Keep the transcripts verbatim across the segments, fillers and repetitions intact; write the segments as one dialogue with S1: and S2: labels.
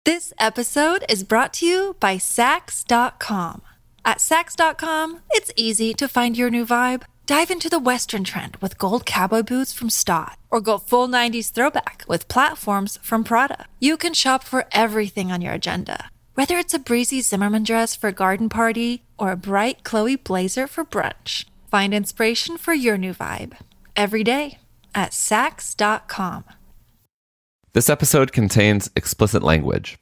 S1: This episode is brought to you by Sax dot com. At Sax dot com, it's easy to find your new vibe. Dive into the Western trend with gold cowboy boots from Stott, or go full nineties throwback with platforms from Prada. You can shop for everything on your agenda, whether it's a breezy Zimmermann dress for a garden party or a bright Chloe blazer for brunch. Find inspiration for your new vibe every day at Sax dot com.
S2: This episode contains explicit language.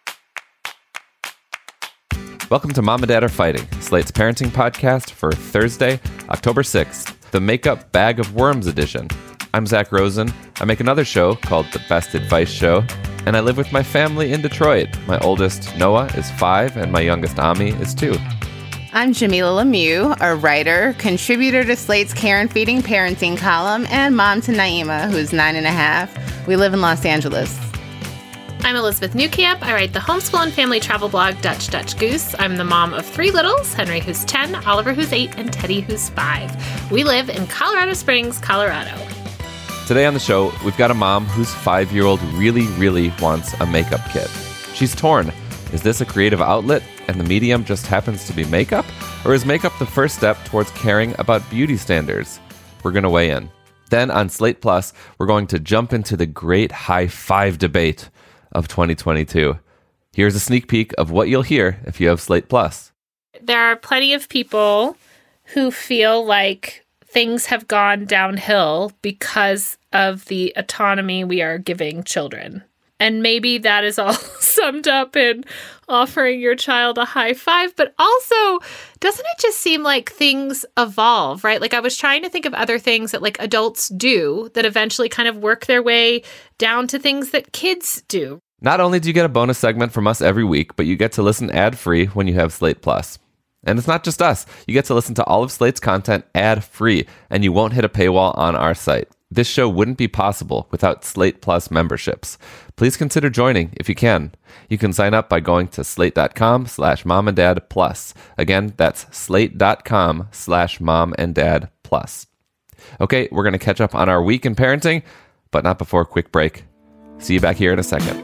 S2: Welcome to Mom and Dad Are Fighting, Slate's parenting podcast for Thursday, October sixth, the Makeup Bag of Worms edition. I'm Zach Rosen. I make another show called The Best Advice Show, and I live with my family in Detroit. My oldest, Noah, is five, and my youngest, Ami, is two.
S3: I'm Jamila Lemieux, a writer, contributor to Slate's Care and Feeding Parenting column, and mom to Naima, who's nine and a half. We live in Los Angeles.
S4: I'm Elizabeth Newcamp. I write the homeschool and family travel blog Dutch Dutch Goose. I'm the mom of three littles, Henry who's ten, Oliver who's eight, and Teddy who's five. We live in Colorado Springs, Colorado.
S2: Today on the show, we've got a mom whose five-year-old really, really wants a makeup kit. She's torn. Is this a creative outlet and the medium just happens to be makeup? Or is makeup the first step towards caring about beauty standards? We're going to weigh in. Then on Slate Plus, we're going to jump into the great high five debate of twenty twenty-two. Here's a sneak peek of what you'll hear if you have Slate Plus.
S4: There are plenty of people who feel like things have gone downhill because of the autonomy we are giving children. And maybe that is all summed up in offering your child a high five. But also, doesn't it just seem like things evolve, right? Like I was trying to think of other things that like adults do that eventually kind of work their way down to things that kids do.
S2: Not only do you get a bonus segment from us every week, but you get to listen ad-free when you have Slate Plus. And it's not just us. You get to listen to all of Slate's content ad-free, and you won't hit a paywall on our site. This show wouldn't be possible without Slate Plus memberships. Please consider joining if you can. You can sign up by going to slate.com slash mom and dad plus. Again, that's slate.com slash mom and dad plus. Okay, we're going to catch up on our week in parenting, but not before a quick break. See you back here in a second.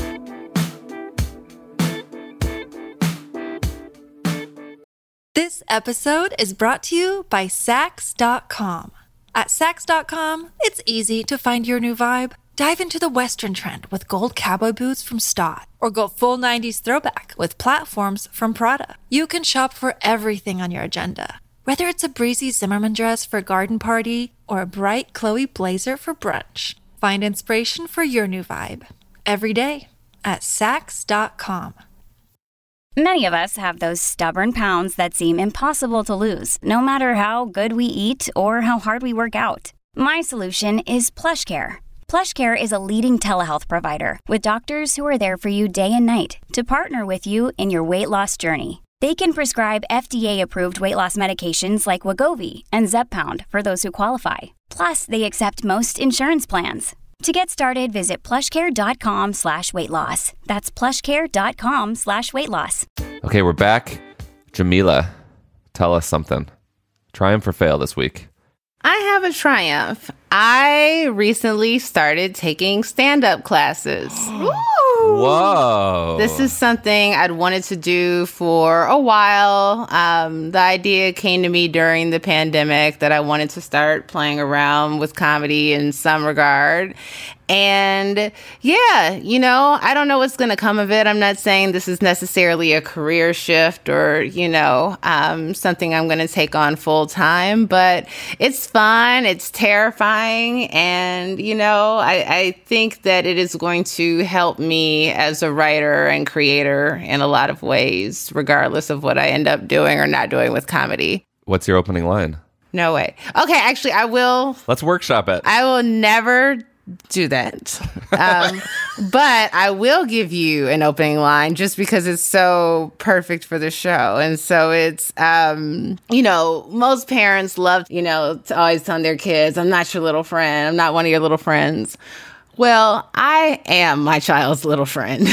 S1: This episode is brought to you by Sax dot com. At Sax dot com, it's easy to find your new vibe. Dive into the Western trend with gold cowboy boots from Stott, or go full nineties throwback with platforms from Prada. You can shop for everything on your agenda, whether it's a breezy Zimmermann dress for a garden party or a bright Chloe blazer for brunch. Find inspiration for your new vibe every day at Sax dot com.
S5: Many of us have those stubborn pounds that seem impossible to lose, no matter how good we eat or how hard we work out. My solution is PlushCare. PlushCare is a leading telehealth provider with doctors who are there for you day and night to partner with you in your weight loss journey. They can prescribe F D A-approved weight loss medications like Wegovy and Zepbound for those who qualify. Plus, they accept most insurance plans. To get started, visit plushcare.com slash weight loss. That's plushcare.com slash weight loss.
S2: Okay, we're back. Jamila, tell us something. Triumph or fail this week?
S3: I have a triumph. I recently started taking stand-up classes.
S2: Whoa.
S3: This is something I'd wanted to do for a while. Um, the idea came to me during the pandemic that I wanted to start playing around with comedy in some regard. And yeah, you know, I don't know what's going to come of it. I'm not saying this is necessarily a career shift or, you know, um, something I'm going to take on full time, but it's fun. It's terrifying. And, you know, I, I think that it is going to help me as a writer and creator in a lot of ways, regardless of what I end up doing or not doing with comedy.
S2: What's your opening line?
S3: No way. Okay, actually, I will.
S2: Let's workshop it.
S3: I will never do that. Um, but I will give you an opening line just because it's so perfect for the show. And so it's, um, you know, most parents love, you know, to always tell their kids, I'm not your little friend. I'm not one of your little friends. Well, I am my child's little friend.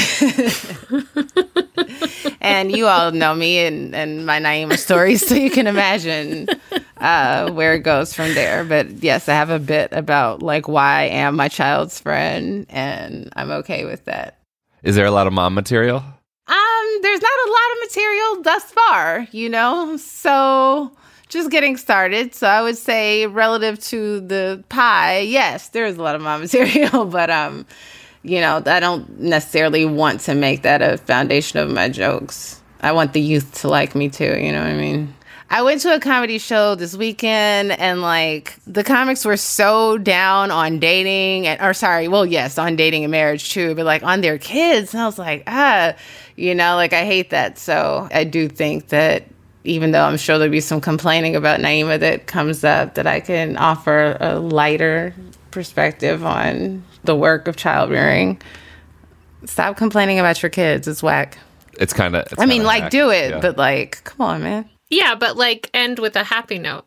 S3: And you all know me and, and my Naima stories, so you can imagine uh, where it goes from there. But yes, I have a bit about like why I am my child's friend, and I'm okay with that.
S2: Is there a lot of mom material?
S3: Um, there's not a lot of material thus far, you know, so just getting started. So I would say relative to the pie, yes, there is a lot of mom material, but, um, you know, I don't necessarily want to make that a foundation of my jokes. I want the youth to like me too, you know what I mean? I went to a comedy show this weekend and like the comics were so down on dating and, or sorry, well, yes, on dating and marriage too, but like on their kids. And I was like, ah, you know, like I hate that. So I do think that even though I'm sure there'll be some complaining about Naima that comes up, that I can offer a lighter perspective on the work of childbearing. Stop complaining about your kids. It's whack.
S2: It's kind of,
S3: I mean, like,
S2: whack.
S3: do it,
S2: Yeah.
S3: but like, come on, man.
S4: Yeah, but like end with a happy note.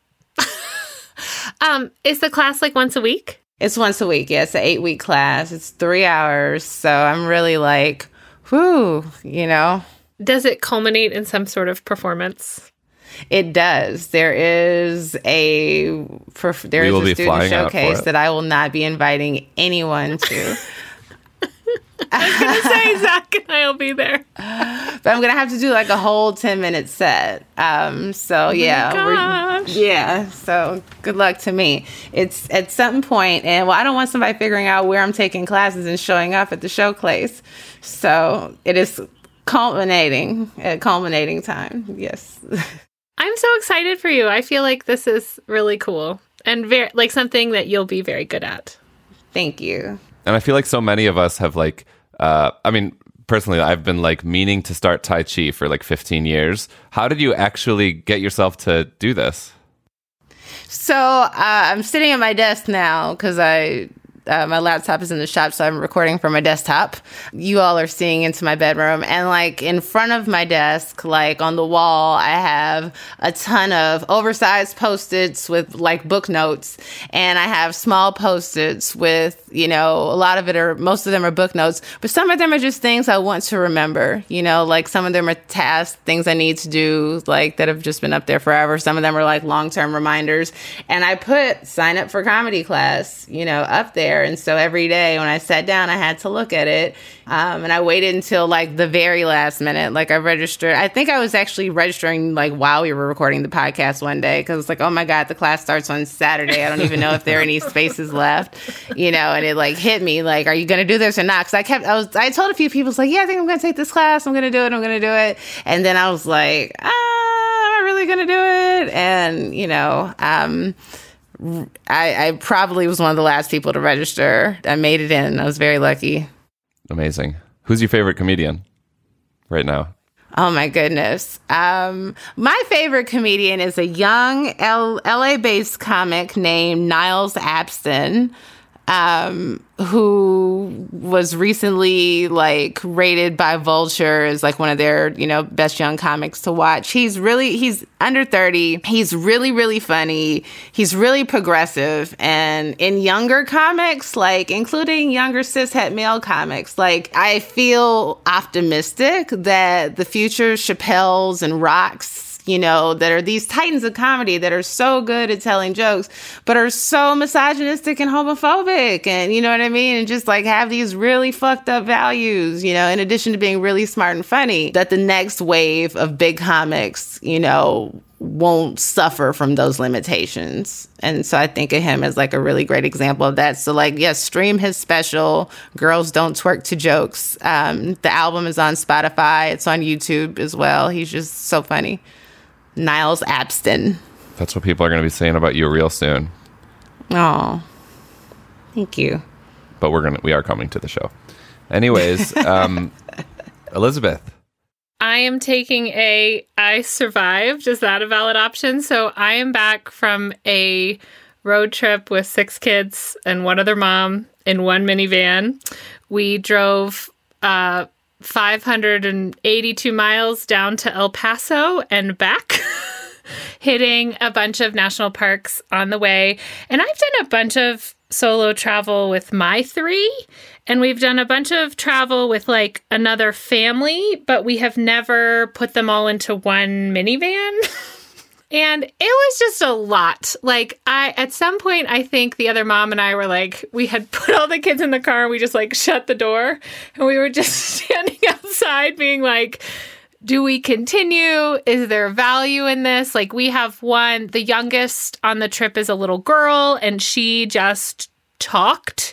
S4: um, is the class like once a week?
S3: It's once a week. Yeah, it's an eight week class. It's three hours. So I'm really like, whoo, you know.
S4: Does it culminate in some sort of performance?
S3: It does. There is a for there
S2: We
S3: is
S2: will
S3: a
S2: be
S3: student
S2: flying out for
S3: showcase
S2: it.
S3: that I will not be inviting anyone to.
S4: I was gonna say Zach and I'll be there.
S3: But I'm gonna have to do like a whole ten minute set. Um, so yeah, we're-
S4: gosh.
S3: yeah. So good luck to me. It's at some point, and well, I don't want somebody figuring out where I'm taking classes and showing up at the showcase. So it is culminating at culminating time. Yes.
S4: I'm so excited for you. I feel like this is really cool and very like something that you'll be very good at.
S3: Thank you.
S2: And I feel like so many of us have like, uh, I mean, personally, I've been like meaning to start Tai Chi for like fifteen years. How did you actually get yourself to do this?
S3: So uh, I'm sitting at my desk now because I uh, my laptop is in the shop, so I'm recording from my desktop. You all are seeing into my bedroom, and like in front of my desk, like on the wall, I have a ton of oversized Post-its with like book notes, and I have small Post-its with, you know, a lot of it are, most of them are book notes, but some of them are just things I want to remember, you know, like some of them are tasks, things I need to do, like that have just been up there forever. Some of them are like long-term reminders. And I put sign up for comedy class, you know, up there. And so every day when I sat down, I had to look at it. Um, and I waited until like the very last minute. Like I registered, I think I was actually registering like while we were recording the podcast one day. Cause it's like, oh my God, the class starts on Saturday. I don't even know if there are any spaces left, you know, and it like hit me like, are you going to do this or not? Cause I kept, I was, I told a few people, I was like, yeah, I think I'm going to take this class. I'm going to do it. I'm going to do it. And then I was like, ah, am I really going to do it? And, you know, um, I, I probably was one of the last people to register. I made it in. I was very lucky.
S2: Amazing. Who's your favorite comedian right now?
S3: Oh my goodness. Um, my favorite comedian is a young L- LA-based comic named Niles Abston, um, who was recently like rated by Vulture as like one of their, you know, best young comics to watch. He's really, he's under thirty. He's really, really funny. He's really progressive. And in younger comics, like including younger cishet male comics, like I feel optimistic that the future Chappelle's and Rocks, you know, that are these titans of comedy that are so good at telling jokes, but are so misogynistic and homophobic. And you know what I mean? And just like have these really fucked up values, you know, in addition to being really smart and funny, that the next wave of big comics, you know, won't suffer from those limitations. And so I think of him as like a really great example of that. So like, yes, stream his special, Girls Don't Twerk to Jokes. Um, the album is on Spotify. It's on YouTube as well. He's just so funny. Niles Abston.
S2: That's what people are going to be saying about you real soon.
S3: Oh, thank you.
S2: But we're gonna we are coming to the show. Anyways, um, Elizabeth.
S4: I am taking a I survived. Is that a valid option? So I am back from a road trip with six kids and one other mom in one minivan. We drove uh, five hundred eighty-two miles down to El Paso and back, hitting a bunch of national parks on the way. And I've done a bunch of solo travel with my three, and we've done a bunch of travel with like another family, but we have never put them all into one minivan. And it was just a lot. Like I, at some point, I think the other mom and I were like, we had put all the kids in the car and we just like shut the door and we were just standing outside being like, do we continue? Is there value in this? Like we have one, the youngest on the trip is a little girl and she just talked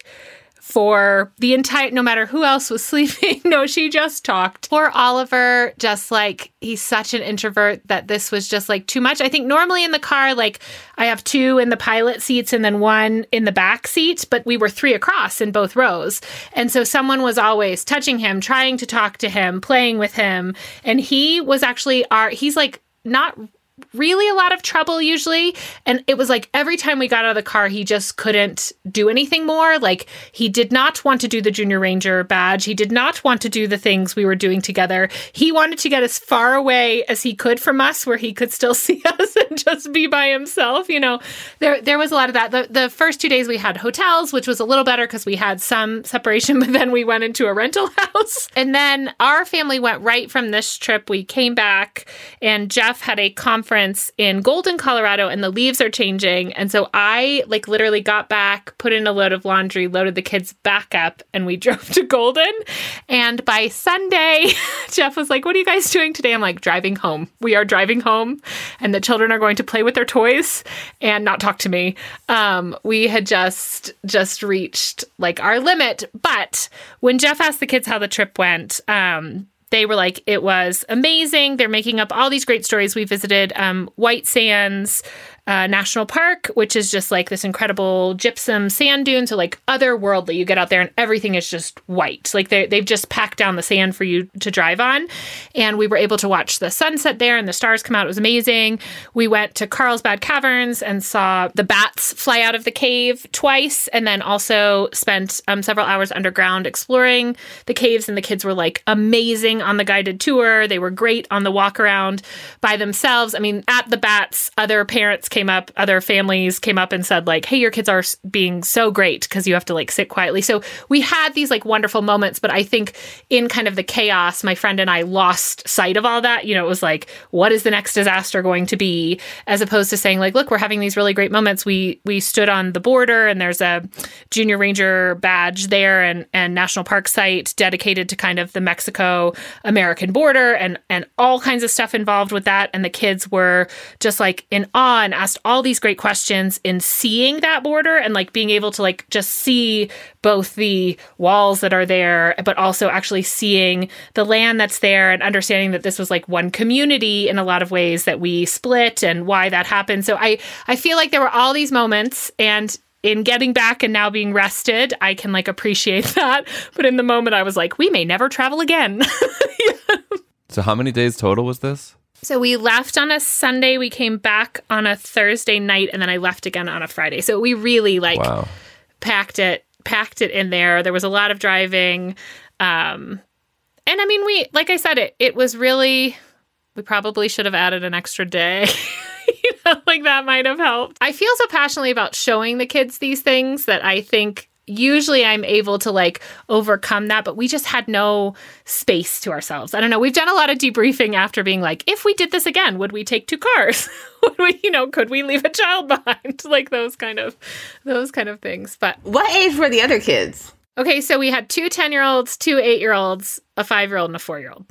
S4: for the entire, no matter who else was sleeping. No, she just talked. Poor Oliver, just like, he's such an introvert that this was just like too much. I think normally in the car, like I have two in the pilot seats and then one in the back seat, but we were three across in both rows. And so someone was always touching him, trying to talk to him, playing with him. And he was actually our, he's like not really a lot of trouble usually. And it was like every time we got out of the car, he just couldn't do anything more. Like he did not want to do the Junior Ranger badge. He did not want to do the things we were doing together. He wanted to get as far away as he could from us where he could still see us and just be by himself. You know, there there was a lot of that. The, the first two days we had hotels, which was a little better because we had some separation, but then we went into a rental house. And then our family went right from this trip. We came back and Jeff had a conference in Golden, Colorado, and the leaves are changing. And so I like literally got back, put in a load of laundry, loaded the kids back up, and we drove to Golden. And by Sunday, Jeff was like, what are you guys doing today? I'm like, driving home. We are driving home, and the children are going to play with their toys and not talk to me. Um, we had just, just reached like our limit. But when Jeff asked the kids how the trip went, um, they were like, it was amazing. They're making up all these great stories. We visited um, White Sands uh, National Park, which is just like this incredible gypsum sand dune. So like otherworldly, you get out there and everything is just white. Like they, they've just packed down the sand for you to drive on. And we were able to watch the sunset there and the stars come out. It was amazing. We went to Carlsbad Caverns and saw the bats fly out of the cave twice. And then also spent um, several hours underground exploring the caves. And the kids were like amazing on the guided tour. They were great on the walk around by themselves. I mean, at the bats, other parents came up, other families came up and said like, hey, your kids are being so great because you have to like sit quietly. So we had these like wonderful moments, but I think in kind of the chaos, my friend and I lost sight of all that. You know, it was like, what is the next disaster going to be? As opposed to saying like, look, we're having these really great moments. We we stood on the border and there's a Junior Ranger badge there and, and National Park site dedicated to kind of the Mexico American border and, and all kinds of stuff involved with that. And the kids were just like in awe and asked all these great questions in seeing that border and like being able to like just see both the walls that are there, but also actually seeing the land that's there and understanding that this was like one community in a lot of ways that we split and why that happened. So I, I feel like there were all these moments, and in getting back and now being rested, I can like appreciate that. But in the moment I was like, we may never travel again. Yeah.
S2: So how many days total was this?
S4: So we left on a Sunday, we came back on a Thursday night, and then I left again on a Friday. So we really like
S2: Wow.
S4: packed it, packed it in there. There was a lot of driving. Um, and I mean, we, like I said, it, it was really, we probably should have added an extra day. You know, like that might have helped. I feel so passionately about showing the kids these things that I think usually I'm able to like overcome that, but we just had no space to ourselves. I don't know. We've done a lot of debriefing after being like, if we did this again, would we take two cars? Would we, you know, could we leave a child behind? Like those kind of, those kind of things. But
S3: What age were the other kids?
S4: okay, so we had two ten-year-olds, two eight-year-olds, a five-year-old, and a four-year-old.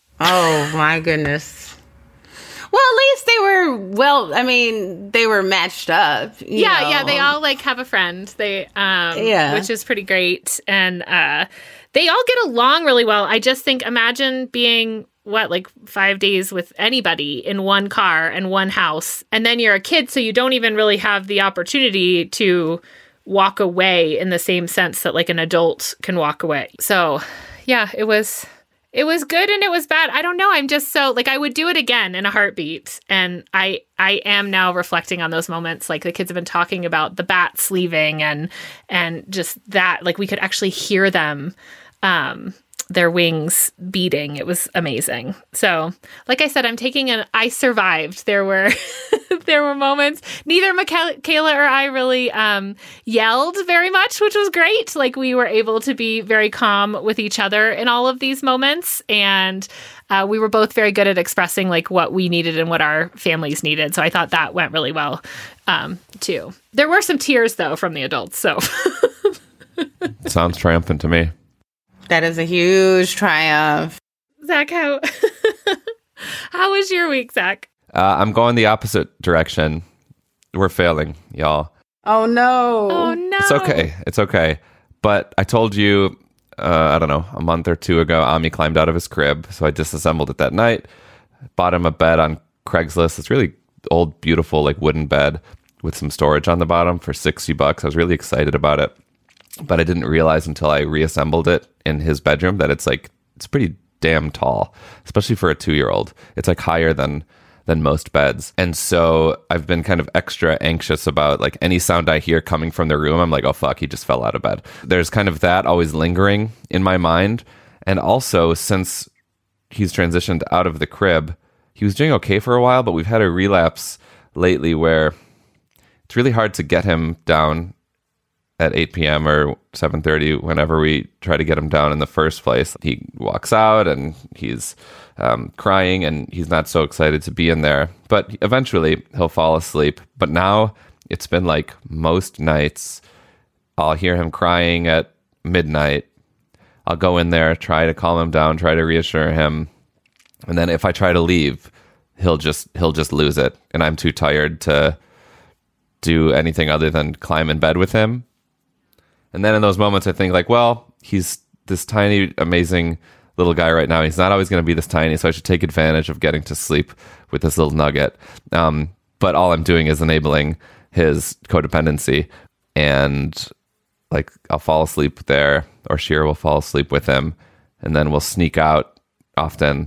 S3: Oh, my goodness. Well, at least they were, well, I mean, they were matched up. you
S4: Yeah,
S3: know.
S4: yeah, they all like have a friend. They, um,
S3: Yeah.
S4: which is pretty great, and uh, they all get along really well. I just think, imagine being what, like five days with anybody in one car and one house, and then you're a kid, so you don't even really have the opportunity to walk away in the same sense that like an adult can walk away. So, yeah, it was. It was good and it was bad. I don't know. I'm just so like I would do it again in a heartbeat. And I I am now reflecting on those moments. Like the kids have been talking about the bats leaving and and just that like we could actually hear them um, their wings beating. It was amazing. So, like I said, I'm taking an I survived. There were there were moments. Neither Michaela or I really um, yelled very much, which was great. Like, we were able to be very calm with each other in all of these moments. And uh, we were both very good at expressing like what we needed and what our families needed. So I thought that went really well um, too. There were some tears though from the adults. So
S2: sounds triumphant to me.
S3: That is a huge triumph.
S4: Zach, how how was your week, Zach?
S2: Uh, I'm going the opposite direction. We're failing, y'all.
S3: Oh, no.
S4: Oh, no.
S2: It's okay. It's okay. But I told you, uh, I don't know, a month or two ago, Ami climbed out of his crib. So I disassembled it that night, bought him a bed on Craigslist. It's really old, beautiful, like wooden bed with some storage on the bottom for sixty bucks. I was really excited about it. But I didn't realize until I reassembled it in his bedroom that it's like, it's pretty damn tall, especially for a two-year-old. It's like higher than than most beds. And so I've been kind of extra anxious about like any sound I hear coming from the room. I'm like, oh, fuck, he just fell out of bed. There's kind of that always lingering in my mind. And also, since he's transitioned out of the crib, he was doing okay for a while, but we've had a relapse lately where it's really hard to get him down at eight p.m. or seven thirty, whenever we try to get him down in the first place. He walks out and he's um, crying and he's not so excited to be in there. But eventually he'll fall asleep. But now it's been like most nights, I'll hear him crying at midnight. I'll go in there, try to calm him down, try to reassure him. And then if I try to leave, he'll just he'll just lose it. And I'm too tired to do anything other than climb in bed with him. And then in those moments, I think like, well, he's this tiny, amazing little guy right now. He's not always going to be this tiny, so I should take advantage of getting to sleep with this little nugget. Um, but all I'm doing is enabling his codependency. And like, I'll fall asleep there, or Shira will fall asleep with him. And then we'll sneak out often,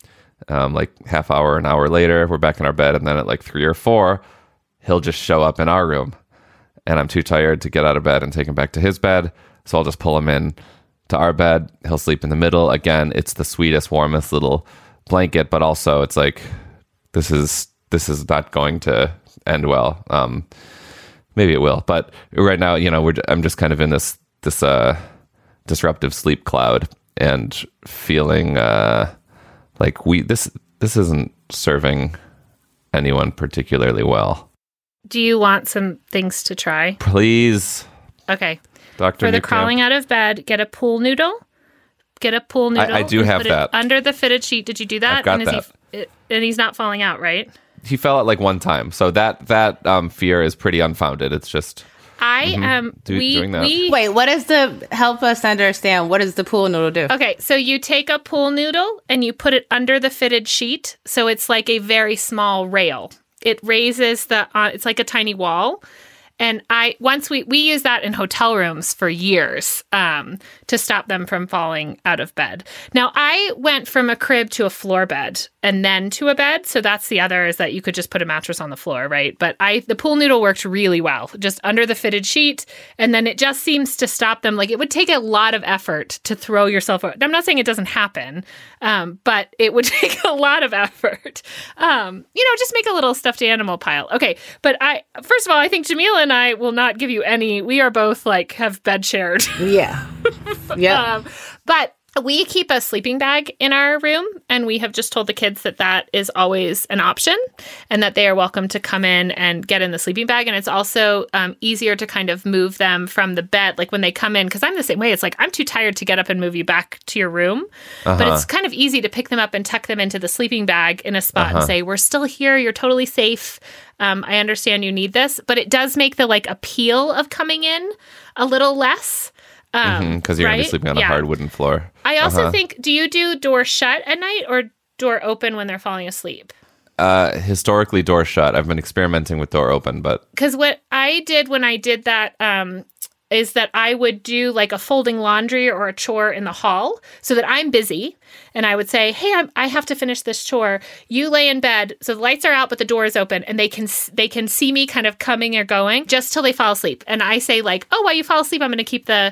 S2: um, like half hour, an hour later, we're back in our bed. And then at like three or four, he'll just show up in our room. And I'm too tired to get out of bed and take him back to his bed. So I'll just pull him in to our bed. He'll sleep in the middle. Again, it's the sweetest, warmest little blanket, but also it's like, this is this is not going to end well. Um, maybe it will, but right now, you know, we're I'm just kind of in this this uh, disruptive sleep cloud and feeling uh, like we this this isn't serving anyone particularly well.
S4: Do you want some things to try?
S2: Please.
S4: Okay.
S2: Doctor
S4: For the
S2: Newcamp.
S4: crawling out of bed, get a pool noodle. Get a pool noodle.
S2: I, I do
S4: and
S2: have
S4: put
S2: that.
S4: It under the fitted sheet. Did you do that?
S2: I've got
S4: and is
S2: that.
S4: He, it, and he's not falling out, right?
S2: He fell out like one time. So that that um, fear is pretty unfounded. It's just...
S4: I
S2: Mm-hmm.
S4: um
S2: Do-
S4: we
S2: doing that.
S4: we
S3: Wait, what is the, help us understand, what does the pool noodle do?
S4: Okay, so you take a pool noodle and you put it under the fitted sheet, so it's like a very small rail. It raises the uh, it's like a tiny wall. And I once we we use that in hotel rooms for years um, to stop them from falling out of bed. Now I went from a crib to a floor bed and then to a bed. So that's the other, is that you could just put a mattress on the floor, right? But I the pool noodle worked really well, just under the fitted sheet, and then it just seems to stop them. Like, it would take a lot of effort to throw yourself out. I'm not saying it doesn't happen, um, but it would take a lot of effort. Um, you know, just make a little stuffed animal pile. Okay, but I first of all, I think Jamila and I will not give you any. We are both like have bed shared.
S3: Yeah. Yeah.
S4: um, but we keep a sleeping bag in our room, and we have just told the kids that that is always an option and that they are welcome to come in and get in the sleeping bag. And it's also um, easier to kind of move them from the bed. Like when they come in, because I'm the same way. It's like, I'm too tired to get up and move you back to your room. Uh-huh. But it's kind of easy to pick them up and tuck them into the sleeping bag in a spot uh-huh. and say, we're still here. You're totally safe. Um, I understand you need this. But it does make the like appeal of coming in a little less.
S2: Because um, mm-hmm, you're
S4: right?
S2: going to be sleeping on
S4: yeah.
S2: a hard wooden floor.
S4: I also
S2: uh-huh.
S4: think, do you do door shut at night or door open when they're falling asleep?
S2: Uh, historically, door shut. I've been experimenting with door open, but...
S4: Because what I did when I did that um, is that I would do like a folding laundry or a chore in the hall so that I'm busy. And I would say, hey, I'm, I have to finish this chore. You lay in bed. So the lights are out, but the door is open. And they can they can see me kind of coming or going just till they fall asleep. And I say like, oh, while you fall asleep, I'm going to keep the...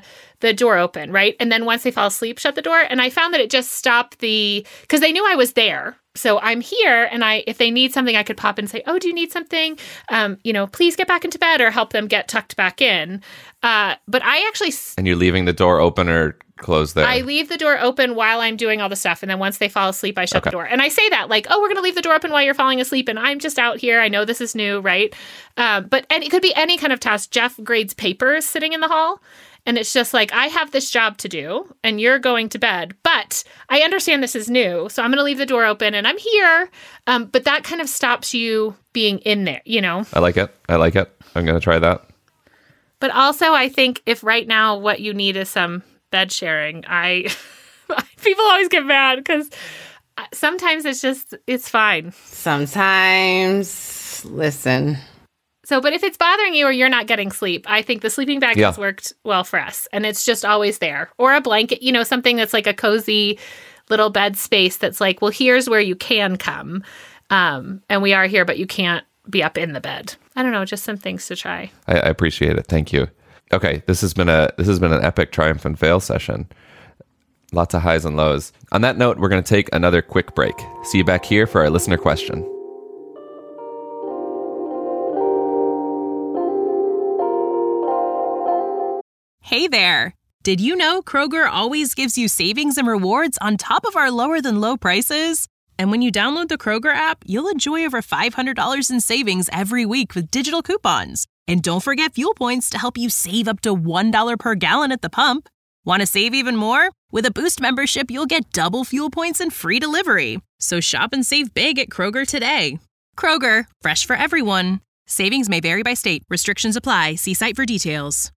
S4: the door open, right? And then once they fall asleep, shut the door. And I found that it just stopped the, because they knew I was there. So I'm here, and I, if they need something, I could pop in and say, oh, do you need something? Um, you know, please get back into bed, or help them get tucked back in. Uh, but I actually...
S2: And you're leaving the door open or closed there?
S4: I leave the door open while I'm doing all the stuff. And then once they fall asleep, I shut
S2: Okay.
S4: the door. And I say that like, oh, we're going to leave the door open while you're falling asleep. And I'm just out here. I know this is new, right? Um, but and it could be any kind of task. Jeff grades papers sitting in the hall. And it's just like, I have this job to do, and you're going to bed. But I understand this is new, so I'm going to leave the door open, and I'm here. Um, but that kind of stops you being in there, you know?
S2: I like it. I like it. I'm going to try that.
S4: But also, I think if right now what you need is some bed sharing, I people always get mad because sometimes it's just, it's fine.
S3: Sometimes, listen...
S4: So, but if it's bothering you or you're not getting sleep, I think the sleeping bag
S2: Yeah.
S4: has worked well for us. And it's just always there. Or a blanket, you know, something that's like a cozy little bed space that's like, well, here's where you can come. Um, and we are here, but you can't be up in the bed. I don't know, just some things to try.
S2: I, I appreciate it. Thank you. Okay, this has been a this has been an epic triumph and fail session. Lots of highs and lows. On that note, we're going to take another quick break. See you back here for our listener question.
S6: Hey there! Did you know Kroger always gives you savings and rewards on top of our lower than low prices? And when you download the Kroger app, you'll enjoy over five hundred dollars in savings every week with digital coupons. And don't forget fuel points to help you save up to one dollar per gallon at the pump. Want to save even more? With a Boost membership, you'll get double fuel points and free delivery. So shop and save big at Kroger today. Kroger, fresh for everyone. Savings may vary by state. Restrictions apply. See site for details.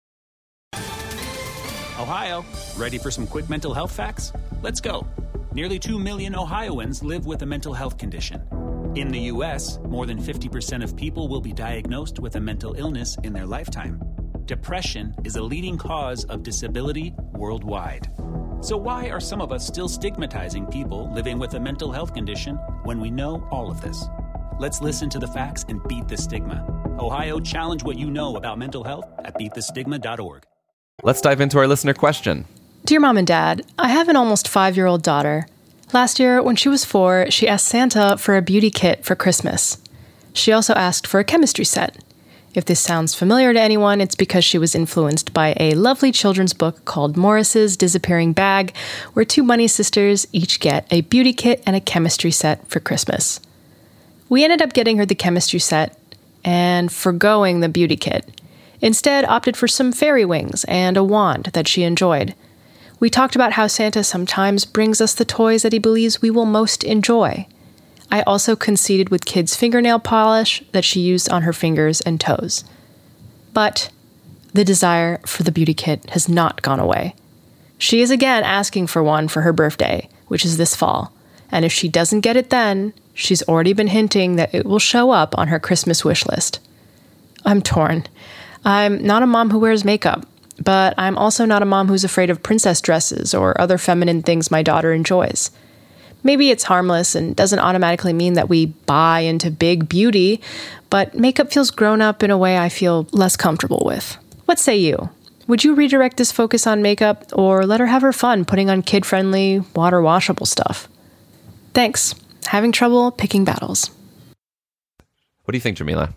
S7: Ohio, ready for some quick mental health facts? Let's go. Nearly two million Ohioans live with a mental health condition. In the U S, more than fifty percent of people will be diagnosed with a mental illness in their lifetime. Depression is a leading cause of disability worldwide. So why are some of us still stigmatizing people living with a mental health condition when we know all of this? Let's listen to the facts and beat the stigma. Ohio, challenge what you know about mental health at beat the stigma dot org.
S2: Let's dive into our listener question.
S8: Dear Mom and Dad, I have an almost five-year-old daughter. Last year, when she was four, she asked Santa for a beauty kit for Christmas. She also asked for a chemistry set. If this sounds familiar to anyone, it's because she was influenced by a lovely children's book called Morris's Disappearing Bag, where two bunny sisters each get a beauty kit and a chemistry set for Christmas. We ended up getting her the chemistry set and forgoing the beauty kit. Instead, opted for some fairy wings and a wand that she enjoyed. We talked about how Santa sometimes brings us the toys that he believes we will most enjoy. I also conceded with kids' fingernail polish that she used on her fingers and toes. But the desire for the beauty kit has not gone away. She is again asking for one for her birthday, which is this fall. And if she doesn't get it then, she's already been hinting that it will show up on her Christmas wish list. I'm torn. I'm not a mom who wears makeup, but I'm also not a mom who's afraid of princess dresses or other feminine things my daughter enjoys. Maybe it's harmless and doesn't automatically mean that we buy into big beauty, but makeup feels grown up in a way I feel less comfortable with. What say you? Would you redirect this focus on makeup or let her have her fun putting on kid-friendly, water-washable stuff? Thanks. Having trouble picking battles.
S2: What do you think, Jamila?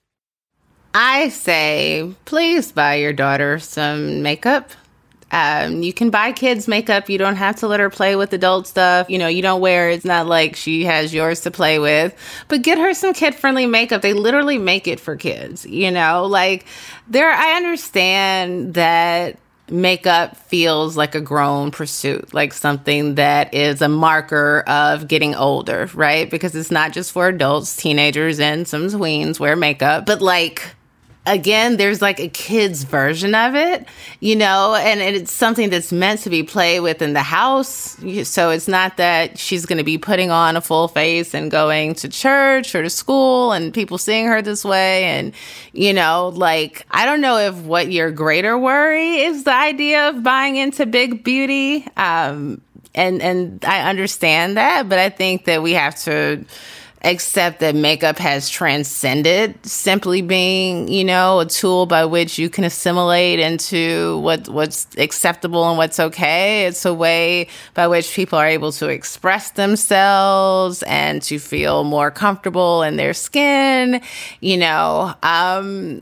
S3: I say, please buy your daughter some makeup. Um, you can buy kids makeup. You don't have to let her play with adult stuff. You know, you don't wear it. It's not like she has yours to play with. But get her some kid-friendly makeup. They literally make it for kids, you know? Like, there, I understand that makeup feels like a grown pursuit, like something that is a marker of getting older, right? Because it's not just for adults. Teenagers and some tweens wear makeup. But, like... Again, there's like a kid's version of it, you know, and, and it's something that's meant to be played with in the house. So it's not that she's going to be putting on a full face and going to church or to school and people seeing her this way. And, you know, like, I don't know if what your greater worry is the idea of buying into big beauty. Um, and, and I understand that, but I think that we have to except that makeup has transcended simply being, you know, a tool by which you can assimilate into what what's acceptable and what's okay. It's a way by which people are able to express themselves and to feel more comfortable in their skin, you know, um,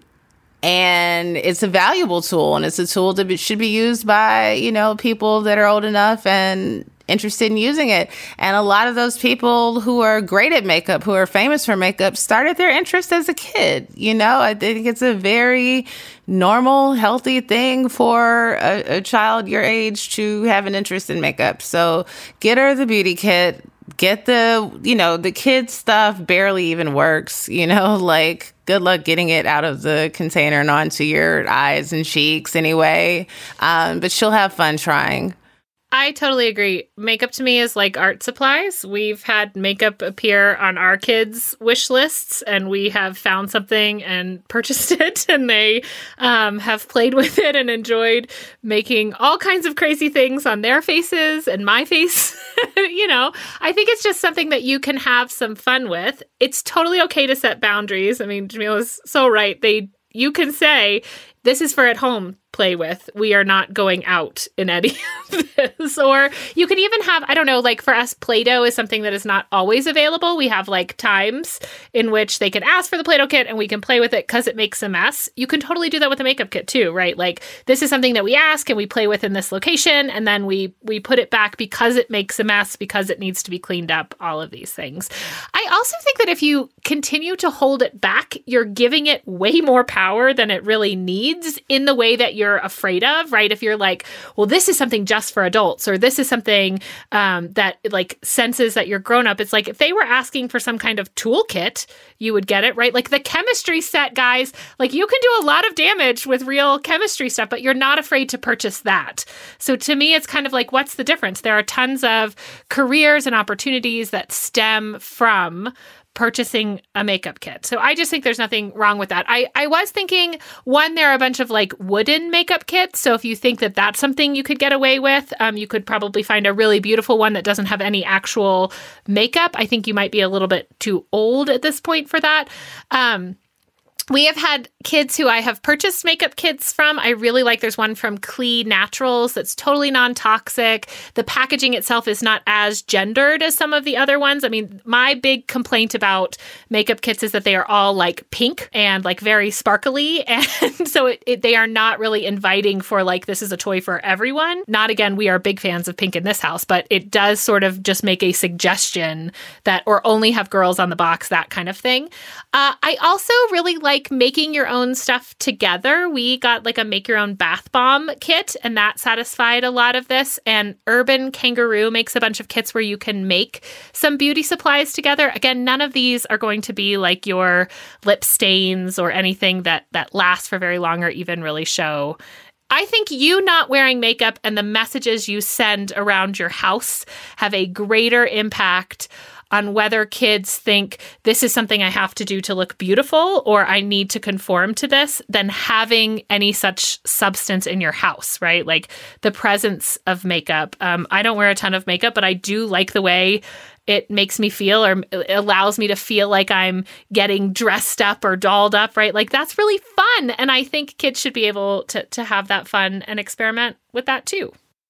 S3: and it's a valuable tool, and it's a tool that should be used by, you know, people that are old enough and interested in using it. And a lot of those people who are great at makeup, who are famous for makeup, started their interest as a kid. You know, I think it's a very normal, healthy thing for a, a child your age to have an interest in makeup. So get her the beauty kit. Get the, you know, the kids stuff barely even works, you know, like good luck getting it out of the container and onto your eyes and cheeks anyway. Um, but she'll have fun trying.
S4: I totally agree. Makeup to me is like art supplies. We've had makeup appear on our kids' wish lists, and we have found something and purchased it, and they um, have played with it and enjoyed making all kinds of crazy things on their faces and my face. You know, I think it's just something that you can have some fun with. It's totally okay to set boundaries. I mean, Jamila's so right. They, you can say, this is for at home play with. We are not going out in any of this. Or you can even have, I don't know, like for us, Play-Doh is something that is not always available. We have like times in which they can ask for the Play-Doh kit and we can play with it because it makes a mess. You can totally do that with a makeup kit too, right? Like this is something that we ask and we play with in this location, and then we we put it back because it makes a mess, because it needs to be cleaned up, all of these things. I also think that if you continue to hold it back, you're giving it way more power than it really needs in the way that you're you're afraid of, right? If you're like, well, this is something just for adults, or this is something um, that like senses that you're grown up. It's like if they were asking for some kind of toolkit, you would get it, right? Like the chemistry set, guys, like you can do a lot of damage with real chemistry stuff, but you're not afraid to purchase that. So to me, it's kind of like, what's the difference? There are tons of careers and opportunities that stem from purchasing a makeup kit. So I just think there's nothing wrong with that. I, I was thinking, one, there are a bunch of like wooden makeup kits. So if you think that that's something you could get away with, um, you could probably find a really beautiful one that doesn't have any actual makeup. I think you might be a little bit too old at this point for that. Um, We have had kids who I have purchased makeup kits from. I really like, there's one from Klee Naturals that's totally non-toxic. The packaging itself is not as gendered as some of the other ones. I mean, my big complaint about makeup kits is that they are all like pink and like very sparkly. And so it, it, they are not really inviting for like, this is a toy for everyone. Not again, we are big fans of pink in this house, but it does sort of just make a suggestion that, or only have girls on the box, that kind of thing. Uh, I also really like Like making your own stuff together. We got like a make your own bath bomb kit, and that satisfied a lot of this. And Urban Kangaroo makes a bunch of kits where you can make some beauty supplies together. Again, none of these are going to be like your lip stains or anything that that lasts for very long or even really show. I think you not wearing makeup and the messages you send around your house have a greater impact on whether kids think this is something I have to do to look beautiful or I need to conform to this than having any such substance in your house, right? Like the presence of makeup. Um, I don't wear a ton of makeup, but I do like the way it makes me feel, or it allows me to feel like I'm getting dressed up or dolled up, right? Like that's really fun. And I think kids should be able to to have that fun and experiment with that too.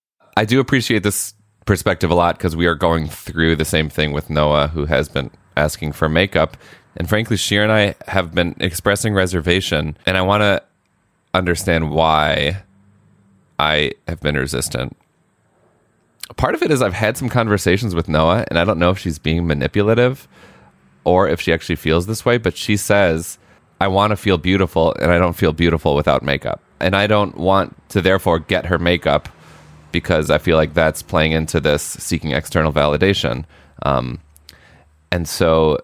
S2: I do appreciate this perspective a lot because we are going through the same thing with Noah, who has been asking for makeup. And frankly, Shira and I have been expressing reservation, and I want to understand why I have been resistant. Part of it is I've had some conversations with Noah, and I don't know if she's being manipulative or if she actually feels this way, but she says, I want to feel beautiful, and I don't feel beautiful without makeup. And I don't want to therefore get her makeup because I feel like that's playing into this seeking external validation. Um, and so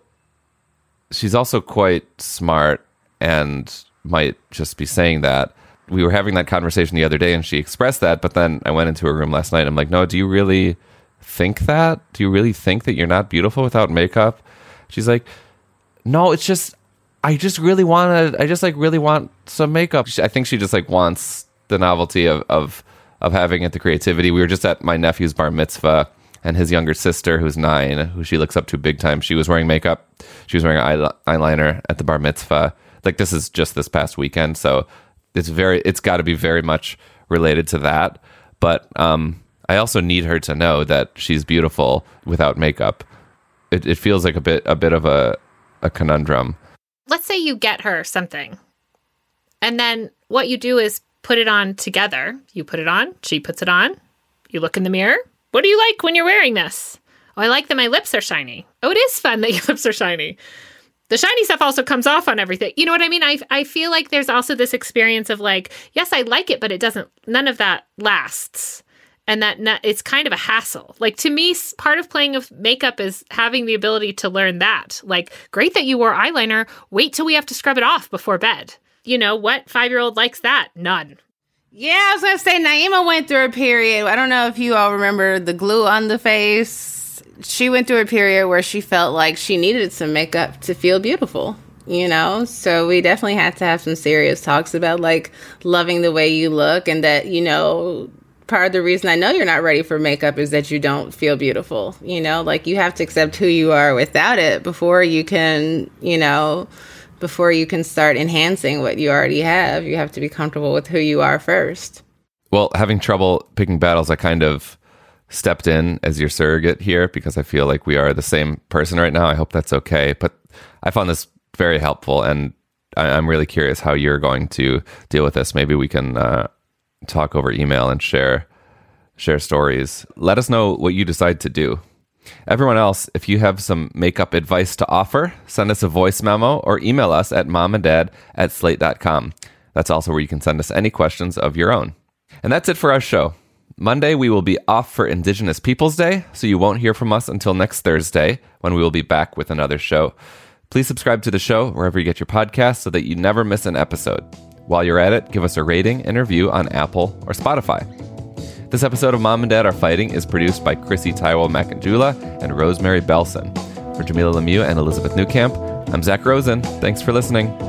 S2: she's also quite smart and might just be saying that. We were having that conversation the other day and she expressed that, but then I went into her room last night. I'm like, no, do you really think that? Do you really think that you're not beautiful without makeup? She's like, no, it's just, I just really want to, I just like really want some makeup. I think she just like wants the novelty of, of, of having it, the creativity. We were just at my nephew's bar mitzvah and his younger sister, who's nine, who she looks up to big time. She was wearing makeup. She was wearing eye- eyeliner at the bar mitzvah. Like, this is just this past weekend, so it's very, it's got to be very much related to that. But um, I also need her to know that she's beautiful without makeup. It, it feels like a bit, a bit of a, a conundrum.
S4: Let's say you get her something, and then what you do is put it on together. You put it on, she puts it on, you look in the mirror. What do you like when you're wearing this? Oh, I like that my lips are shiny. Oh, it is fun that your lips are shiny. The shiny stuff also comes off on everything. You know what I mean? I I feel like there's also this experience of like, yes, I like it, but it doesn't, none of that lasts. And that not, it's kind of a hassle. Like, to me, part of playing with makeup is having the ability to learn that. Like, great that you wore eyeliner. Wait till we have to scrub it off before bed. You know, what five-year-old likes that? None.
S3: Yeah, I was going to say, Naima went through a period. I don't know if you all remember the glue on the face. She went through a period where she felt like she needed some makeup to feel beautiful, you know? So we definitely had to have some serious talks about, like, loving the way you look, and that, you know, part of the reason I know you're not ready for makeup is that you don't feel beautiful, you know? Like, you have to accept who you are without it before you can, you know, before you can start enhancing what you already have. You have to be comfortable with who you are first.
S2: Well, having trouble picking battles, I kind of stepped in as your surrogate here because I feel like we are the same person right now. I hope that's okay. But I found this very helpful, and I, I'm really curious how you're going to deal with this. Maybe we can uh, talk over email and share share stories. Let us know what you decide to do. Everyone else, if you have some makeup advice to offer, send us a voice memo or email us at momanddad at slate dot com. That's also where you can send us any questions of your own. And that's it for our show. Monday, we will be off for Indigenous Peoples Day, so you won't hear from us until next Thursday, when we will be back with another show. Please subscribe to the show wherever you get your podcasts so that you never miss an episode. While you're at it, give us a rating and review on Apple or Spotify. This episode of Mom and Dad Are Fighting is produced by Chrissy Tywell Macanjula and Rosemary Belson. For Jamila Lemieux and Elizabeth Newcamp, I'm Zach Rosen. Thanks for listening.